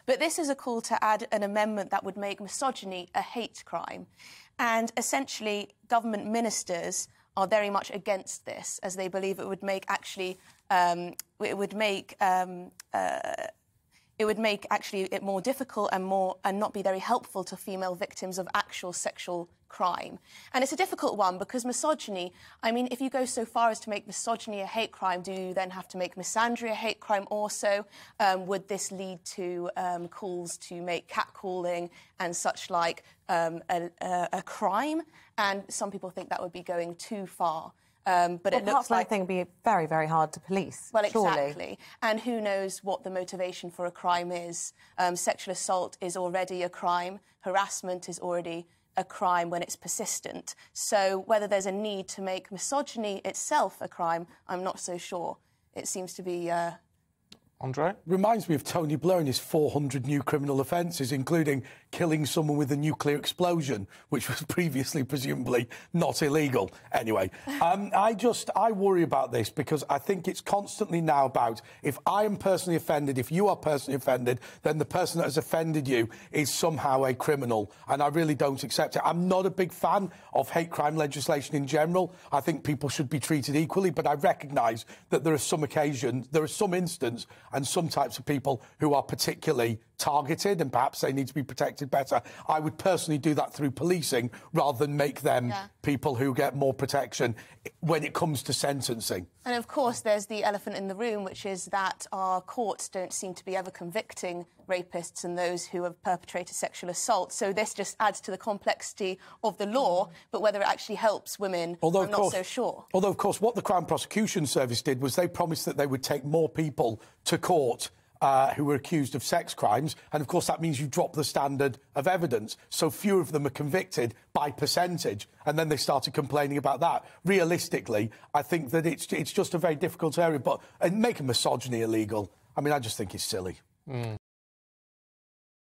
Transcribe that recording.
But this is a call to add an amendment that would make misogyny a hate crime. And essentially, government ministers are very much against this, as they believe it would make it more difficult and not be very helpful to female victims of actual sexual crime. And it's a difficult one because misogyny, I mean, if you go so far as to make misogyny a hate crime, do you then have to make misandry a hate crime also? Would this lead to calls to make catcalling and such like a crime? And some people think that would be going too far. But it looks like thing would be very, very hard to police. Well, surely. exactly. And who knows what the motivation for a crime is? Sexual assault is already a crime. Harassment is already a crime when it's persistent. So whether there's a need to make misogyny itself a crime, I'm not so sure. It seems to be... Andre? Reminds me of Tony Blair and his 400 new criminal offences, including killing someone with a nuclear explosion, which was previously presumably not illegal. Anyway, I worry about this because I think it's constantly now about if I am personally offended, if you are personally offended, then the person that has offended you is somehow a criminal, and I really don't accept it. I'm not a big fan of hate crime legislation in general. I think people should be treated equally, but I recognise that there are some occasions, there are some instances and some types of people who are particularly targeted and perhaps they need to be protected better. I would personally do that through policing rather than make them people who get more protection when it comes to sentencing. And, of course, there's the elephant in the room, which is that our courts don't seem to be ever convicting rapists and those who have perpetrated sexual assault. So this just adds to the complexity of the law, but whether it actually helps women, I'm not so sure. Although, of course, what the Crown Prosecution Service did was they promised that they would take more people to court who were accused of sex crimes, and of course that means you drop the standard of evidence, so fewer of them are convicted by percentage, and then they started complaining about that. Realistically, I think that it's just a very difficult area, but making misogyny illegal, I mean, I just think it's silly.